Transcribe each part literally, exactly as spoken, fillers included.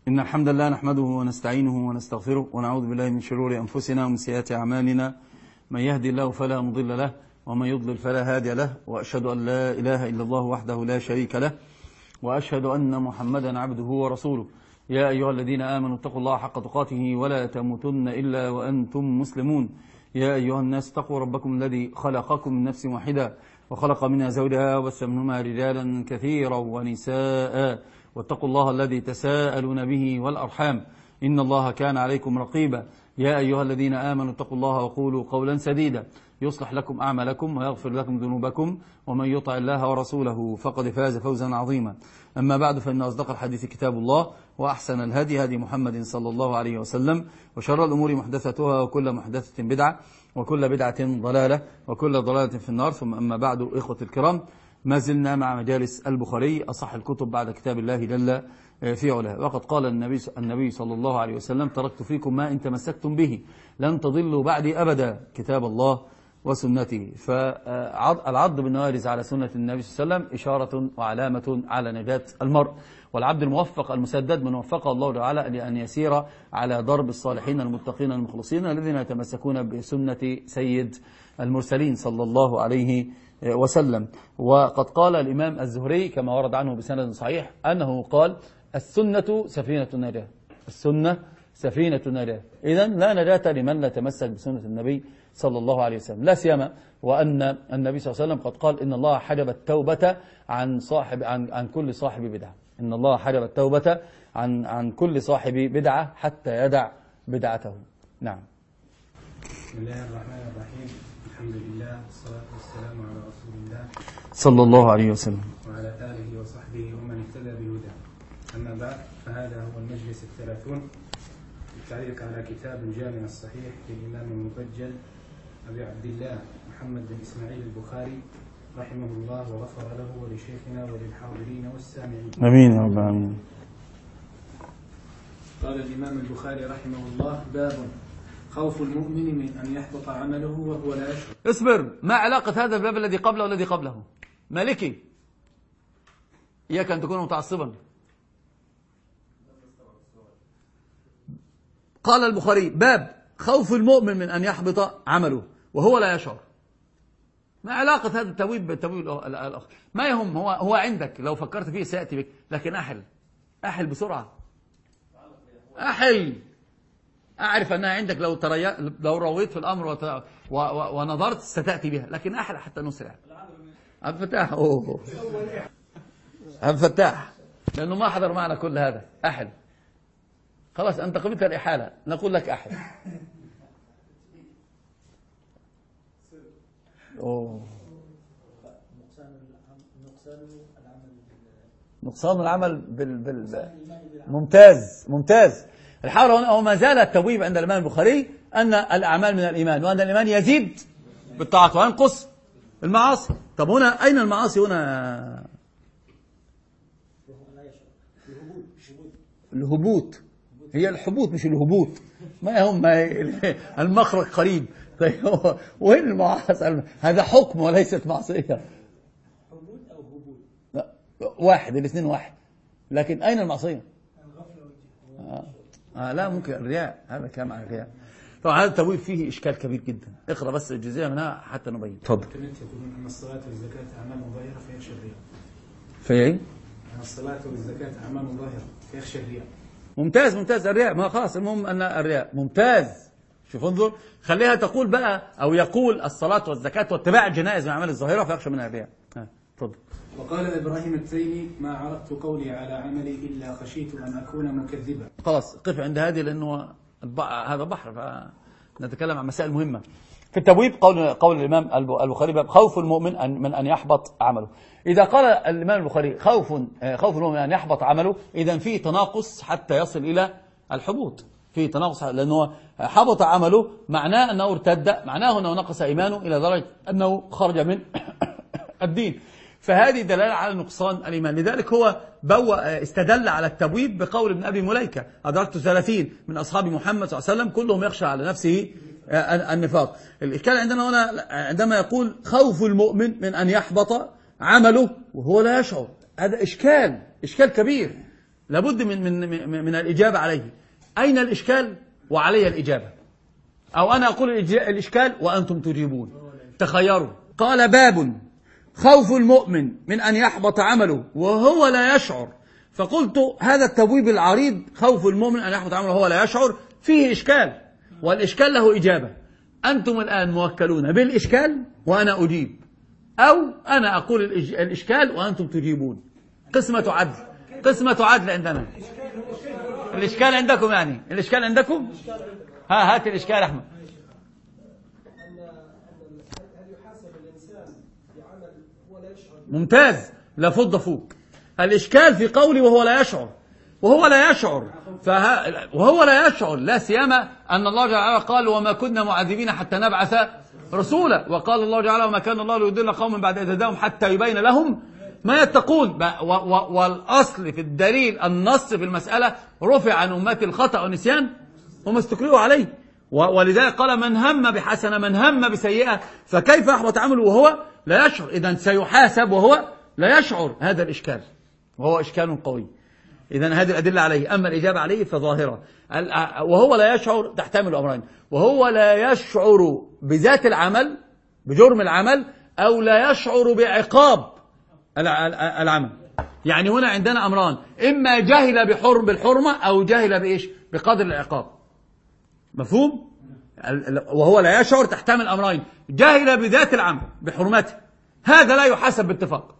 إن الحمد لله نحمده ونستعينه ونستغفره ونعوذ بالله من شرور أنفسنا ومن سيئات أعمالنا. من يهدي الله فلا مضل له ومن يضلل فلا هادي له، وأشهد أن لا إله إلا الله وحده لا شريك له، وأشهد أن محمدا عبده ورسوله. يا أيها الذين آمنوا اتقوا الله حق تقاته ولا تموتن إلا وأنتم مسلمون. يا أيها الناس اتقوا ربكم الذي خلقكم من نفس واحدة وخلق منها زوجها وبث منهما رجالا كثيرا ونساء، واتقوا الله الذي تساءلون به والأرحام إن الله كان عليكم رقيبا. يا أيها الذين آمنوا اتقوا الله وقولوا قولا سديدا يصلح لكم أعمالكم ويغفر لكم ذنوبكم، ومن يطع الله ورسوله فقد فاز فوزا عظيما. أما بعد، فإن أصدق الحديث كتاب الله، وأحسن الهدي هدي محمد صلى الله عليه وسلم، وشر الأمور محدثتها، وكل محدثة بدعة، وكل بدعة ضلالة، وكل ضلالة في النار. ثم أما بعد، إخوة الكرام، ما زلنا مع مجالس البخاري، أصح الكتب بعد كتاب الله جل في علاه. وقد قال النبي النبي صلى الله عليه وسلم: تركت فيكم ما إن تمسكتم به لن تضلوا بعدي أبدا، كتاب الله وسنته. فالعض بالنوارز على سنة النبي صلى الله عليه وسلم إشارة وعلامة على نجاة المرء، والعبد الموفق المسدد من وفقه الله تعالى لأن يسير على ضرب الصالحين المتقين المخلصين الذين يتمسكون بسنة سيد المرسلين صلى الله عليه وسلم. وقد قال الإمام الزهري كما ورد عنه بسند صحيح أنه قال: السنة سفينة النجاة، السنة سفينة النجاة. إذن لا نجاة لمن لا تمسك بسنة النبي صلى الله عليه وسلم، لا سيما وأن النبي صلى الله عليه وسلم قد قال: إن الله حجب التوبة عن صاحب عن, عن كل صاحب بدعة. إن الله حجب التوبة عن عن كل صاحب بدعة حتى يدع بدعته. نعم. بسم الله الرحمن الرحيم. الحمد لله والصلاة والسلام على رسول الله صلى الله عليه وسلم وعلى آله وصحبه ومن اهتدى بهداه. أما بعد، فهذا هو المجلس الثلاثون للتعليق على كتاب الجامع الصحيح للإمام المبجل أبي عبد الله محمد بن إسماعيل البخاري رحمه الله وغفر له ولشيخنا وللحاضرين والسامعين. آمين يا رب العالمين. قال الإمام البخاري رحمه الله: باب خوف المؤمن من أن يحبط عمله وهو لا يشعر. اصبر، ما علاقة هذا الباب الذي قبله والذي قبله؟ مالكي، إياك أن تكون متعصبا. قال البخاري: باب خوف المؤمن من أن يحبط عمله وهو لا يشعر. ما علاقة هذا التبويب بالتبويب الآخر؟ ما يهم، هو هو عندك، لو فكرت فيه سيأتي بك، لكن أحل أحل بسرعة، أحل. أعرف أنها عندك، لو تري... لو رويت في الأمر وت... و... و... ونظرت ستأتي بها، لكن أحل حتى نسرع. عبد الفتاح، أوه عبد الفتاح، لأنه ما حضر معنا كل هذا. أحل، خلاص أنت قبلت الإحالة، نقول لك أحل. أوه. نقصان العمل بال... بال... ممتاز ممتاز. الحال هنا هو ما زال التبويب عند الإمام البخاري أن الأعمال من الإيمان، وأن الإيمان يزيد بالطاعات وينقص المعاصي. طب هنا أين المعاصي هنا؟ الهبوط، هي الحبوط مش الهبوط. ما هم المخرج قريب. طيب وين المعاصي؟ هذا حكم وليست معصية. هبوط أو هبوط؟ لا، واحد، الاثنين واحد. لكن أين المعصية؟ آه. آه لا، ممكن الرياء، هذا كلام عن الرياء. طبعا هذا التبويب فيه إشكال كبير جدا. اقرأ بس الجزئية منها حتى نبين. تفضل. كنت يقولون أن الصلاة والزكاة أعمال ظاهرة فيخشى الرياء. في إيه؟ أن الصلاة والزكاة أعمال ظاهرة فيخشى الرياء. ممتاز ممتاز. الرياء ما خلاص، المهم أن الرياء ممتاز. شوف انظر، خليها تقول بقى، أو يقول الصلاة والزكاة واتباع الجنائز من أعمال الظاهرة فيخشى منها الرياء. ها تفضل. وقال إبراهيم التيمي: ما عرضت قولي على عملي إلا خشيت أن أكون مكذبا. خلاص قف عند هذه، لأنه هذا بحر، فنتكلم عن مسائل مهمة في التبويب. قول قول الإمام البخاري: باب خوف المؤمن أن من أن يحبط عمله. إذا قال الإمام البخاري خوف خوف المؤمن أن يحبط عمله، إذا فيه تناقص حتى يصل إلى الحبوط. فيه تناقص، لأنه حبط عمله معناه أنه ارتد، معناه أنه نقص إيمانه إلى درجة أنه خرج من الدين. فهذه دلالة على نقصان الإيمان. لذلك هو بوأ استدل على التبويب بقول ابن أبي مليكة: أدركت ثلاثين من أصحاب محمد صلى الله عليه وسلم كلهم يخشى على نفسه النفاق. الإشكال عندنا هنا عندما يقول خوف المؤمن من أن يحبط عمله وهو لا يشعر، هذا إشكال إشكال كبير. لابد من, من, من الإجابة عليه. أين الإشكال وعلي الإجابة؟ أو أنا أقول الإشكال وأنتم تجيبون. تخيروا. قال باب خوف المؤمن من أن يحبط عمله وهو لا يشعر. فقلت هذا التبويب العريض خوف المؤمن أن يحبط عمله وهو لا يشعر فيه إشكال، والإشكال له إجابة. أنتم الآن موكلون بالإشكال وأنا أجيب، أو أنا أقول الإشكال وأنتم تجيبون. قسمة عدل، قسمة عدل عندنا. الإشكال عندكم، يعني الإشكال عندكم. ها هات الإشكال أحمد. ممتاز، لا فض فوق. الإشكال في قولي وهو لا يشعر، وهو لا يشعر فه... وهو لا يشعر، لا سيما أن الله جل وعلا قال وما كنا معذبين حتى نبعث رسولا، وقال الله جل وعلا وما كان الله ليضل قوما بعد إذ هداهم حتى يبين لهم ما يتقون. و... و... والأصل في الدليل النص في المسألة رفع عن أمتي الخطأ والنسيان وما استكرهوا عليه، و... ولذلك قال من هم بحسنة من هم بسيئة فكيف يحبط عمله وهو لا يشعر. إذن سيحاسب وهو لا يشعر. هذا الإشكال وهو إشكال قوي. إذن هذه الأدلة عليه. أما الإجابة عليه فظاهرة. وهو لا يشعر تحتمل أمرين: وهو لا يشعر بذات العمل بجرم العمل، أو لا يشعر بعقاب العمل. يعني هنا عندنا أمران: إما جهل بحرم بالحرمة أو جهل بإيش بقدر العقاب. مفهوم؟ وهو لا يشعر تحتمل أمرين: جهل بذات العمل بحرمته، هذا لا يحاسب باتفاق،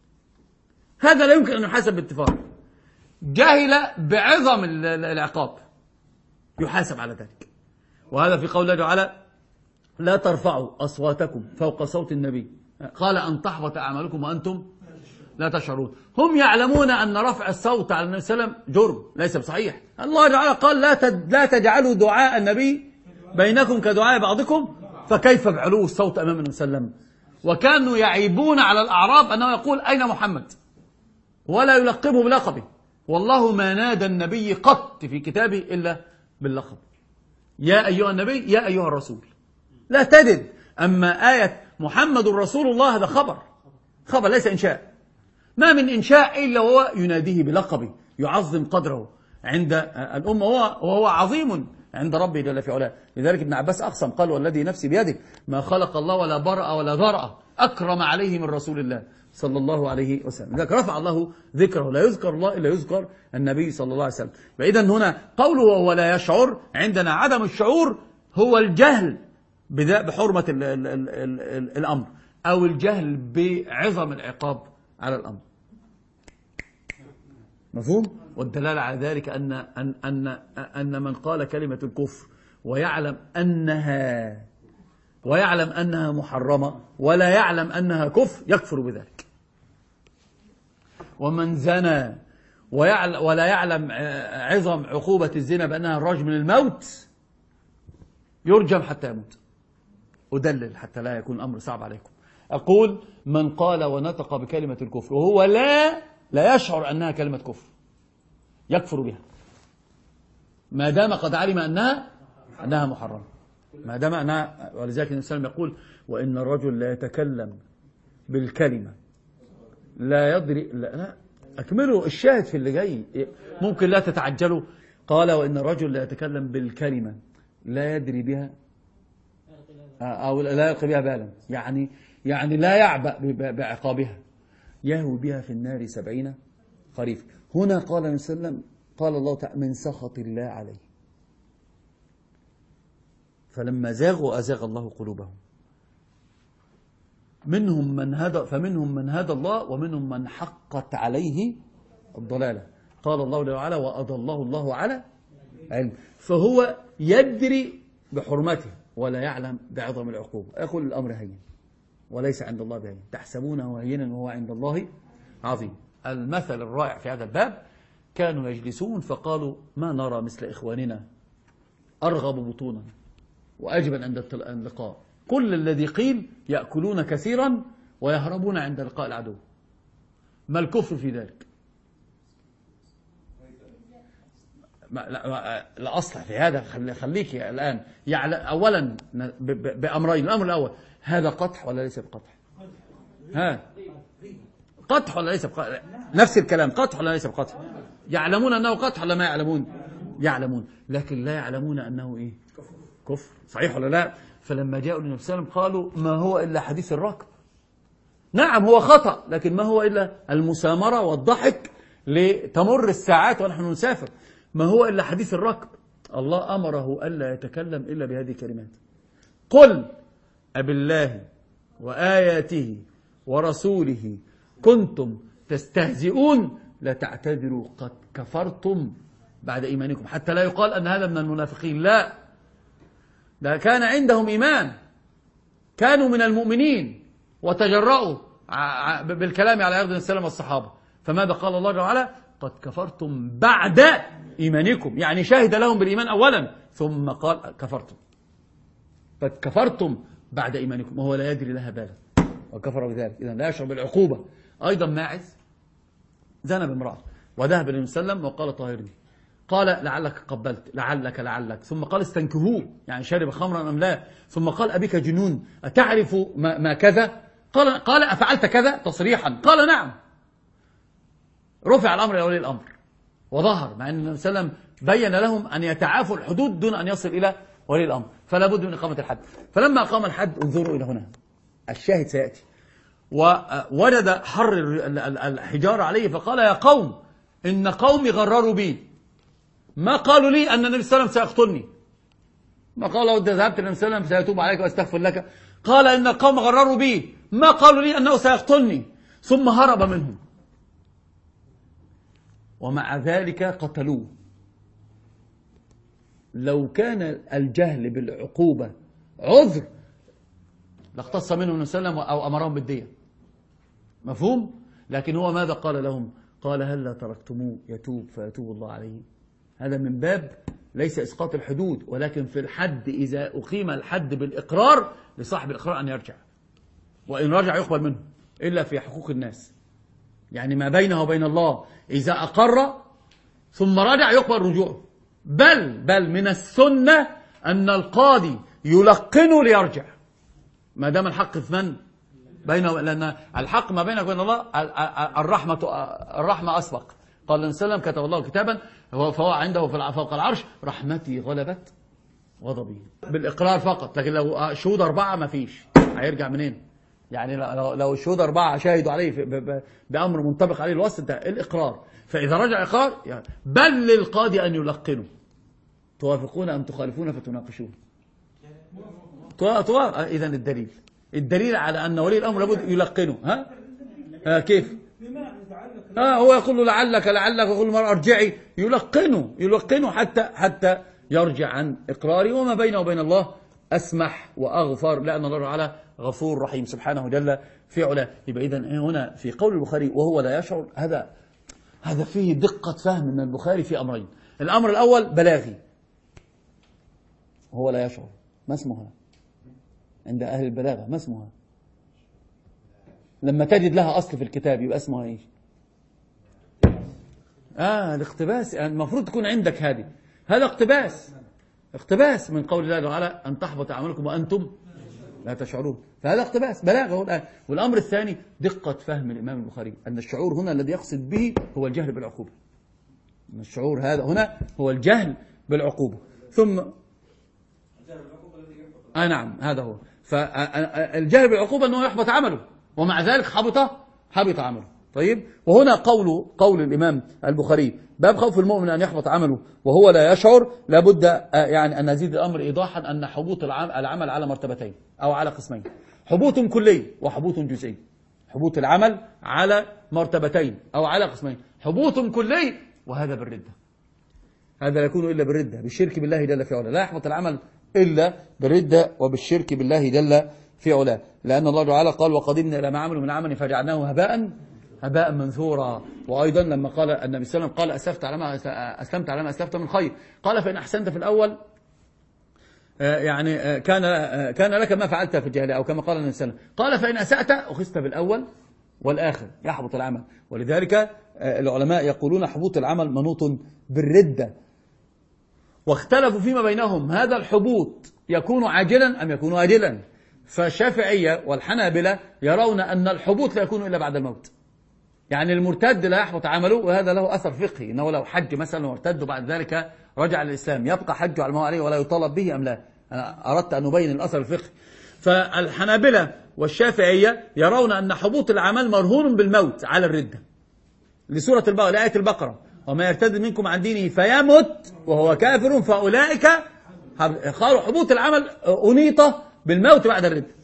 هذا لا يمكن أن يحاسب باتفاق. جهل بعظم العقاب يحاسب على ذلك. وهذا في قول الله تعالى لا ترفعوا أصواتكم فوق صوت النبي، قال أن تحبط أعمالكم وأنتم لا تشعرون. هم يعلمون أن رفع الصوت على النبي صلى الله عليه وسلم جرم ليس بصحيح. الله تعالى قال لا لا تجعلوا دعاء النبي بينكم كدعاء بعضكم، فكيف بعلو الصوت أمام النبي صلى الله عليه وسلم؟ وكانوا يعيبون على الأعراب أنه يقول أين محمد ولا يلقبه بلقبه. والله ما نادى النبي قط في كتابه إلا باللقب: يا أيها النبي، يا أيها الرسول، لا تجد. أما آية محمد رسول الله هذا خبر، خبر ليس إنشاء. ما من إنشاء إلا وهو يناديه بلقبه، يعظم قدره عند الأمة، وهو عظيم عند ربه جل في علاه. لذلك ابن عباس أقسم قال والذي نفسي بيده ما خلق الله ولا برأ ولا ذرأ أكرم عليه من رسول الله صلى الله عليه وسلم. لذلك رفع الله ذكره، لا يذكر الله إلا يذكر النبي صلى الله عليه وسلم. فإذا هنا قوله وهو لا يشعر، عندنا عدم الشعور هو الجهل بحرمة ال ال ال ال الأمر، أو الجهل بعظم العقاب على الأمر. مفهوم؟ والدلالة على ذلك أن أن أن أن من قال كلمة الكفر ويعلم أنها ويعلم أنها محرمة ولا يعلم أنها كفر يكفر بذلك. ومن زنى ولا يعلم عظم عقوبة الزنا بأنها الرجم من الموت يرجم حتى يموت. أدلل حتى لا يكون الأمر صعب عليكم. أقول من قال ونطق بكلمة الكفر وهو لا لا يشعر أنها كلمة كفر يكفر بها، ما دام قد علم أنها أنها محرمة، ما دام أنها. ولذلك النبي صلى الله عليه وسلم يقول وإن الرجل لا يتكلم بالكلمة لا يدري. لا, لا أكملوا الشاهد في اللي جاي، ممكن لا تتعجلوا. قال وإن الرجل لا يتكلم بالكلمة لا يدري بها أو لا يلقي بها بالا، يعني يعني لا يعبأ بعقابها، يهوي بها في النار سبعين خريف. هنا قال النبي صلى الله عليه وسلم قال الله تعالى من سخط الله عليه، فلما زاغوا أزاغ الله قلوبهم. منهم من هدى فمنهم من هدى الله ومنهم من حقت عليه الضلالة. قال الله تعالى وأضله الله على علم. فهو يدري بحرمته ولا يعلم بعظم العقوبة. يقول الأمر هين وليس عند الله بهين، تحسبونه هينا وهو عند الله عظيم. المثل الرائع في هذا الباب: كانوا يجلسون فقالوا ما نرى مثل إخواننا أرغب بطونا وأجبا عند اللقاء، كل الذي قيل يأكلون كثيرا ويهربون عند لقاء العدو. ما الكفر في ذلك؟ لا, لا أصلح في هذا. خليك الآن يعني أولا بأمرين. الأمر الأول هذا قطح ولا ليس بقطح؟ ها قطح ولا ليس بقطح؟ نفس الكلام، قطح ولا ليس بقطح؟ يعلمون أنه قدح ولا ما يعلمون؟ يعلمون، لكن لا يعلمون أنه إيه؟ كفر. صحيح ولا لا؟ فلما جاءوا للنبي صلى الله عليه وسلم قالوا ما هو إلا حديث الركب. نعم هو خطأ، لكن ما هو إلا المسامرة والضحك لتمر الساعات ونحن نسافر. ما هو إلا حديث الركب. الله أمره ألا يتكلم إلا بهذه الكلمات: قل أبالله وآياته ورسوله كنتم تستهزئون لا تعتذروا قد كفرتم بعد إيمانكم. حتى لا يقال أن هذا من المنافقين، لا، ده كان عندهم إيمان، كانوا من المؤمنين وتجرؤوا بالكلام على عرض السلام والصحابة. فماذا قال الله جل وعلا؟ قد كفرتم بعد إيمانكم، يعني شهد لهم بالإيمان أولا ثم قال كفرتم. قد كفرتم بعد إيمانكم وهو لا يدري لها بالا وكفر بذلك، إذن لا يشعر بالعقوبة. أيضا ماعز زنى بامرأة وذهب للنبي صلى الله عليه وسلم وقال طاهرني، قال لعلك قبلت، لعلك لعلك، ثم قال استنكهوه يعني شرب خمرا أم لا، ثم قال أبيك جنون أتعرف ما, ما كذا؟ قال قال أفعلت كذا تصريحا؟ قال نعم. رفع الأمر إلى ولي الأمر وظهر، مع أن النبي صلى الله عليه وسلم بين لهم أن يتعافوا الحدود دون أن يصل إلى ولي الأمر، فلا بد من إقامة الحد. فلما أقام الحد انظروا إلى هنا، الشاهد سيأتي، ووجد حر الحجارة عليه فقال يا قوم إن قومي غرروا بي، ما قالوا لي أن النبي صلى الله عليه وسلم سيقتلني، ما قالوا إذا ذهبت النبي صلى الله عليه وسلم سيتوب عليك ويستغفر لك، قال إن القوم غرروا بي، ما قالوا لي أنه سيقتلني، ثم هرب منهم ومع ذلك قتلوه. لو كان الجهل بالعقوبة عذر لاختص منهم النبي صلى الله عليه وسلم أو أمرهم بالدية، مفهوم؟ لكن هو ماذا قال لهم؟ قال هل لا تركتموه يتوب فيتوب الله عليه. هذا من باب ليس إسقاط الحدود، ولكن في الحد إذا أقيم الحد بالإقرار لصاحب الإقرار أن يرجع، وإن رجع يقبل منه، إلا في حقوق الناس، يعني ما بينه وبين الله إذا أقر ثم رجع يقبل رجوعه. بل بل من السنة أن القاضي يلقنه ليرجع ما دام الحق في من بينه، لأن الحق ما بينك وبين الله الرحمة الرحمة أسبق. قال النبي صلى الله عليه وسلم كتب الله كتابا فهو عنده فوق العرش رحمتي غلبت غضبي، بالإقرار فقط. لكن لو شهود أربعة ما فيش، هيرجع منين؟ يعني لو لو الشهود أربعة شاهدوا عليه بأمر منطبق عليه الوصف ده الإقرار، فإذا رجع إقرار يعني بل للقاضي أن يلقنوا توافقون أم تخالفون فتناقشون. توافق. إذن الدليل الدليل على أن ولي الأمر لابد يلقنه. ها؟ آه كيف؟ آه هو يقول له لعلك لعلك، يقول المرأة ارجعي، يلقنه يلقنه حتى حتى يرجع عن إقراره. وما بينه وبين الله أسمح وأغفر، لأن الله تعالى غفور رحيم سبحانه جل في علاه. يبقى إذن هنا في قول البخاري وهو لا يشعر، هذا هذا فيه دقة فهم من البخاري في أمرين. الأمر الأول بلاغي، وهو لا يشعر، ما اسمها عند أهل البلاغة؟ ما اسمها؟ لما تجد لها أصل في الكتاب يبقى اسمها إيش؟ آه الاقتباس، يعني المفروض تكون عندك هذه، هذا اقتباس اقتباس من قول الله تعالى أن تحبط أعمالكم وأنتم لا تشعرون، فهذا اقتباس بلاغة الآن. والأمر الثاني دقة فهم الإمام البخاري أن الشعور هنا الذي يقصد به هو الجهل بالعقوبة، أن الشعور هذا هنا هو الجهل بالعقوبة. ثم آه نعم هذا هو، فالجهل بالعقوبة أنه يحبط عمله ومع ذلك حبط حبط عمله. طيب، وهنا قول قول الإمام البخاري باب خوف المؤمن أن يحبط عمله وهو لا يشعر، لابد يعني أن نزيد الأمر إيضاحا أن حبوط العمل على مرتبتين أو على قسمين، حبوط كلي وحبوط جزئي. حبوط العمل على مرتبتين أو على قسمين، حبوط كلي وهذا بالردة، هذا لا يكون إلا بالردة بالشرك بالله جل في علاه، لا يحبط العمل إلا بالردة وبالشرك بالله جل في علاه، لأن الله تعالى قال وقدمنا إلى ما عملوا من عمل فجعلناه هباء هباء منثورا. وأيضا لما قال النبي صلى الله عليه وسلم قال أسلفت على ما أسلمت على ما أسلفت من خير، قال فإن أحسنت في الأول يعني كان كان لك ما فعلت في الجاهلية، أو كما قال النبي صلى الله عليه وسلم قال فإن أسأت أخذت بالأول والآخر يحبط العمل. ولذلك العلماء يقولون حبوط العمل منوط بالردة، واختلفوا فيما بينهم هذا الحبوط يكون عاجلا أم يكون آجلا. فالشافعية والحنابلة يرون أن الحبوط لا يكون إلا بعد الموت، يعني المرتد لا يحبط عمله، وهذا له أثر فقهي، إنه لو حج مثلا وارتد وبعد ذلك رجع للإسلام يبقى حجه على ما هو عليه ولا يطالب به أم لا؟ أنا أردت أن أبين الأثر الفقهي. فالحنابلة والشافعية يرون أن حبوط الأعمال مرهون بالموت على الردة لسورة البقرة، لآية البقرة: وما يرتد منكم عن دينه فيمت وهو كافر فأولئك حبوط العمل أنيطة بالموت بعد الردة.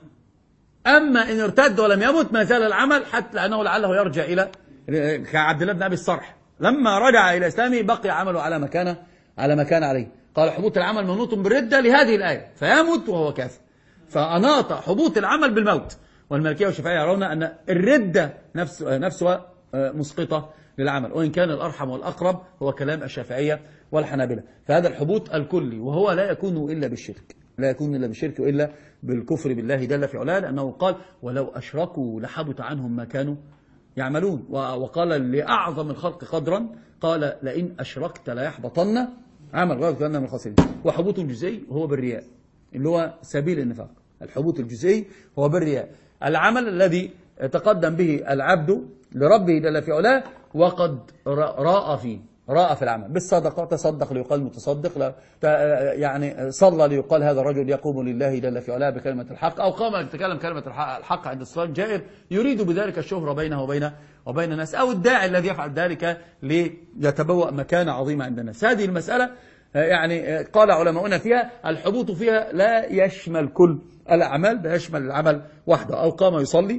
أما إن ارتد ولم يمت ما زال العمل، حتى لأنه لعله يرجع إلى كعبد الله بن أبي الصرح لما رجع إلى إسلامه بقي عمله على مكانه على مكان عليه. قال حبوط العمل منوط بالردة لهذه الآية فيمت وهو كافر، فأناط حبوط العمل بالموت. والمالكية والشافعية يرون أن الردة نفس نفسها مسقطة للعمل، وإن كان الأرحم والأقرب هو كلام الشافعية والحنابلة. فهذا الحبوط الكلي، وهو لا يكون إلا بالشرك، لا يكون إلا بالشرك وإلا بالكفر بالله جل في علاه، لأنه قال: ولو أشركوا لحبط عنهم ما كانوا يعملون. وقال لأعظم الخلق قدرا قال: لئن أشركت لا يحبطن عمل غير كأنه من الخاسرين. وحبوط الجزئي هو بالرياء اللي هو سبيل النفاق. الحبوط الجزئي هو بالرياء، العمل الذي تقدم به العبد لربه جل في علاه وقد راء فيه، راء في العمل بالصدقة، تصدق ليقال متصدق، لا يعني صلى ليقال هذا الرجل يقوم لله جل في علاه بكلمة الحق، أو قام يتكلم كلمة الحق عند الصلاة جائر يريد بذلك الشهرة بينه وبين وبين الناس، أو الداعي الذي يفعل ذلك ليتبوأ مكانة عظيمة عند الناس. هذه المسألة يعني قال علماؤنا فيها الحبوط فيها لا يشمل كل الأعمال، لا يشمل العمل وحده. أو قام يصلي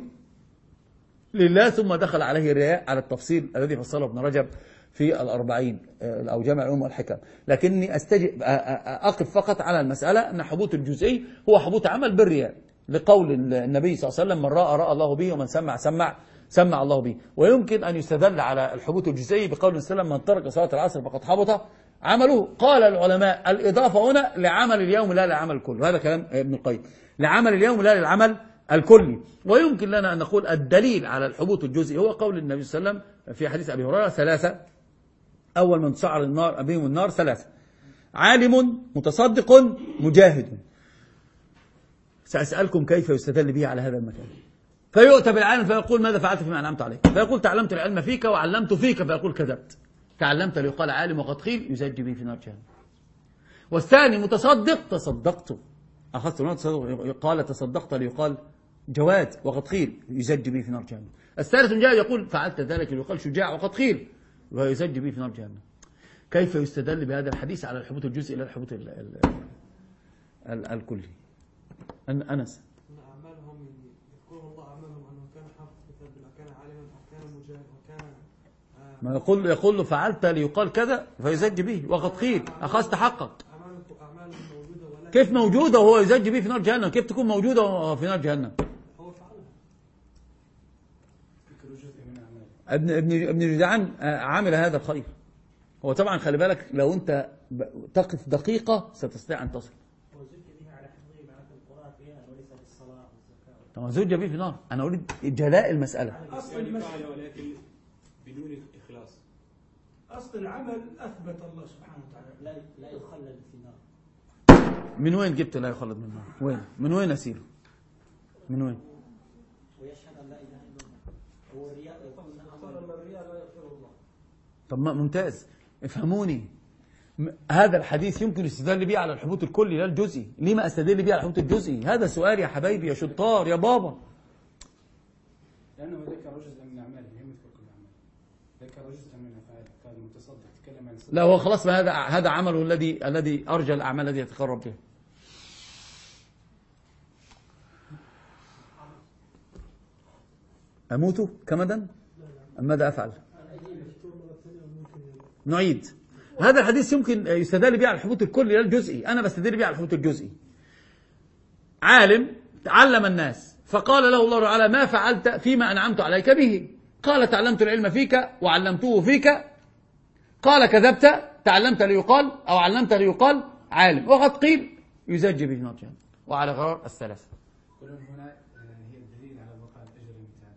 لله ثم دخل عليه الرياء على التفصيل الذي فصله ابن رجب في الأربعين أو جامع العلوم والحكم. لكني أستجب أقف فقط على المسألة أن حبوط الجزئي هو حبوط عمل بالرياء، لقول النبي صلى الله عليه وسلم: من رأى رأى الله به، ومن سمع سمع سمع الله به. ويمكن أن يستدل على الحبوط الجزئي بقول النبي صلى الله عليه وسلم: من ترك صلاة العصر فقد حبط عمله. قال العلماء الإضافة هنا لعمل اليوم لا لعمل الكل، هذا كلام ابن القيم، لعمل اليوم لا للعمل الكلي. ويمكن لنا أن نقول الدليل على الحبوط الجزئي هو قول النبي صلى الله عليه وسلم في حديث أبي هريرة: ثلاثة أول من سعر النار بهم النار ثلاثة: عالم متصدق مجاهد. سأسألكم كيف يستدل به على هذا المكان. فيؤتى بالعالم فيقول: ماذا فعلت فيما أنعمت عليك؟ فيقول: تعلمت العلم فيك وعلمت فيك. فيقول: كذبت. تعلمت ليقال عالم وقد قيل يزج به في نار جهنم. والثاني متصدق: تصدقت، أخذت النار قال تصدقت ليقال جواد وقد قيل يزج به في نار جهنم. الثالث جاء يقول: فعلت ذلك ليقال شجاع وقد قيل ويزج به في نار جهنم. كيف يستدل بهذا الحديث على الحبوط الجزئي إلى الحبوط ال ال ال الكلي؟ أن أنس أعمالهم يذكرهم الله أعمالهم أنه كان حافظ كتاب الله، كان عالما، كان مجاهد، وكان ما يقول يقول له فعلت ليقال كذا فيزج به وقد قيل أخذت حقك. أعمالهم موجودة، ولكن كيف موجودة وهو يزج به في نار جهنم؟ كيف تكون موجودة في نار جهنم؟ هو فعلها. ابن ابن ابن جدعان عامل هذا الخير. هو طبعا خلي بالك لو أنت تقف دقيقة ستستطيع أن تصل. طبعا زوج به في نار. أنا أريد جلاء المسألة. أصل المسألة ولكن بدون إخلاص. أصل العمل أثبت الله سبحانه وتعالى لا لا يخلد في النار. من وين جبت لا يخلد من النار؟ وين؟ من وين أسيره؟ من وين؟ ويشهد أن لا إله إلا الله. هو الرياء يقول أن الرياء لا يغفر الله. طب ما ممتاز، افهموني. هذا الحديث يمكن استدل به على الحبوط الكلي لا الجزئي. ليه ما استدل به على الحبوط الجزئي؟ هذا سؤال يا حبايبي يا شطار يا بابا. لأنه ذكر جزءا من أعماله، لم يذكر كل أعماله. ذكر جزءا من أفعاله، قال المتصدق تكلم عن لا هو خلاص، ما هذا هذا عمله الذي الذي أرجى الأعمال الذي يتقرب به. أموت كمدا؟ أم ماذا أفعل؟ نعيد. هذا الحديث يمكن يستدل به على الحبوط الكلي لا الجزئي. أنا بستدل به على الحبوط الجزئي. عالم علم الناس فقال له الله تعالى: ما فعلت فيما أنعمت عليك به؟ قال: تعلمت العلم فيك وعلمته فيك. قال: كذبت. تعلمت ليقال أو علمت ليقال عالم وقد قيل يزج به في نار جهنم. وعلى غرار الثلاثة. كل هنا هي الدليل على بقاء الأجر المتعب.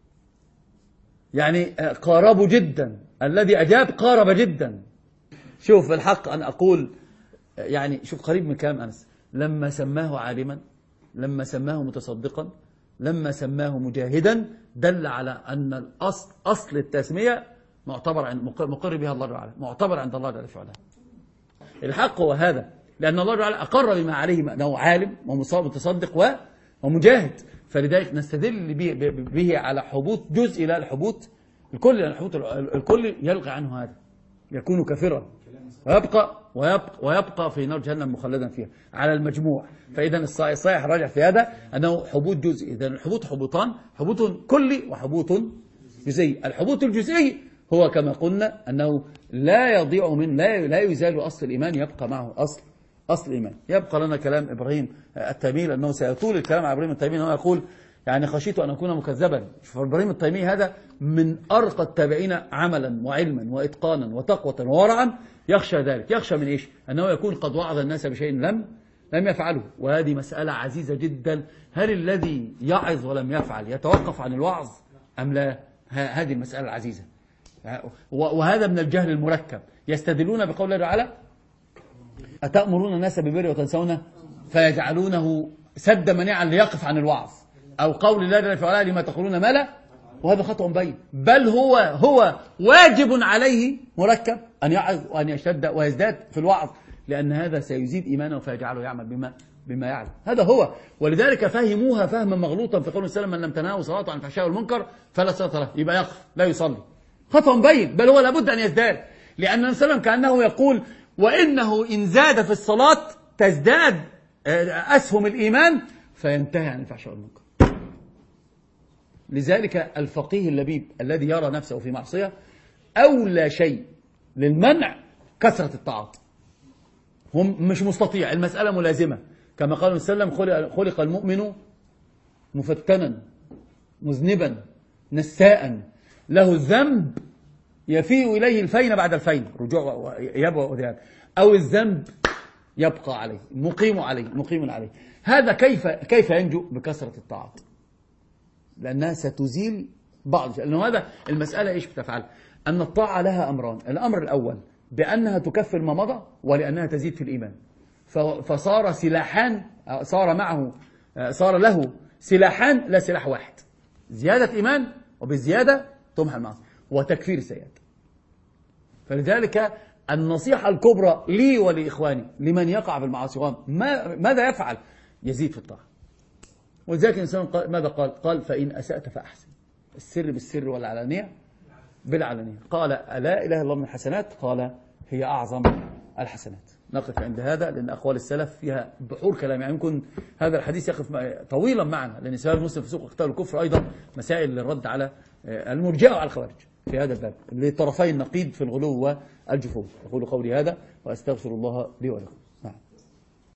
يعني قاربوا جدا. الذي أجاب قارب جدا. شوف الحق أن أقول يعني شوف قريب من كلام أنس. لما سماه عالما، لما سماه متصدقا، لما سماه مجاهدا دل على أن الأصل أصل التسمية معتبر عند مقر بها الله تعالى، معتبر عند الله جل وعلا. الحق هو هذا، لأن الله تعالى أقر بما عليه أنه عالم ومتصدق ومجاهد، فلذلك نستدل به على حبوط جزء لا الحبوط الكل، لأن الحبوط الكل يلغى عنه هذا، يكون كافرا ويبقى ويبقى ويبقى في نار جهنم مخلدا فيها على المجموع. فإذا الصحيح راجع في هذا أنه حبوط جزئي. إذا الحبوط حبوطان، حبوط كلي وحبوط جزئي. الحبوط الجزئي هو كما قلنا أنه لا يضيع من لا لا يزال أصل الإيمان، يبقى معه أصل أصل الإيمان. يبقى لنا كلام إبراهيم التيمي، لأنه سيطول الكلام عن إبراهيم التيمي، أنه يقول يعني خشيت أن أكون مكذبا. فإبراهيم التيمي هذا من أرقى التابعين عملا وعلما وإتقانا وتقوى وورعا، يخشى ذلك. يخشى من إيش؟ أنه يكون قد وعظ الناس بشيء لم لم يفعله. وهذه مسألة عزيزة جدا. هل الذي يعظ ولم يفعل يتوقف عن الوعظ أم لا؟ هذه المسألة العزيزة. وهذا من الجهل المركب. يستدلون بقول الله تعالى أتأمرون الناس بالبر وتنسون فيجعلونه سد منيعا ليقف عن الوعظ، أو قول الله جل وعلا لما تقولون ما لا، وهذا خطأ بين. بل هو هو واجب عليه مركب أن يعظ وأن يشتد ويزداد في الوعظ، لأن هذا سيزيد إيمانه فيجعله يعمل بما بما يعلم. هذا هو. ولذلك فهموها فهما مغلوطا في قول السلام من لم تنهوا صلاته عن الفحشاء والمنكر فلا صلاة له، يبقى يقف لا يصلي. خطأ بين. بل هو لابد أن يزداد، لأن النبي صلى الله عليه وسلم كأنه يقول وإنه إن زاد في الصلاة تزداد أسهم الإيمان فينتهي عن الفحشاء والمنكر. لذلك الفقيه اللبيب الذي يرى نفسه في معصية أولى شيء للمنع كثرة الطاعات. هم مش مستطيع، المسألة ملازمة، كما قال النبي صلى الله عليه وسلم خلق المؤمن مفتنا مذنبا نساء له الذنب يفيء إليه الفين بعد الفين، رجوع يبوأ وذهاب، أو الذنب يبقى عليه مقيم عليه مقيم عليه. هذا كيف كيف ينجو؟ بكثرة الطاعات، لأنها ستزيل بعض. لأنه هذا المسألة إيش بتفعل؟ أن الطاعة لها أمران. الأمر الأول بأنها تكفر ما مضى، ولأنها تزيد في الإيمان. فصار سلاحان، صار معه صار له سلاحان لا سلاح واحد، زيادة إيمان وبالزيادة تمحى المعصية وتكفير السيئات. فلذلك النصيحة الكبرى لي ولإخواني لمن يقع في المعاصي ما ماذا يفعل؟ يزيد في الطاعة. ولذلك الإنسان ماذا قال؟ قال فإن أسأت فأحسن، السر بالسر والعلانية بالعلانية. قال ألا إله إلا الله من الحسنات؟ قال هي أعظم الحسنات. نقف عند هذا، لأن أقوال السلف فيها بحور كلام، يعني يمكن هذا الحديث يقف طويلا معنا، لأن سبب المسلم في سوق وقتال الكفر أيضا مسائل للرد على المرجئة وعلى الخوارج في هذا الباب لطرفي النقيض في الغلو والجفون. أقول قولي هذا وأستغفر الله لي ولكم.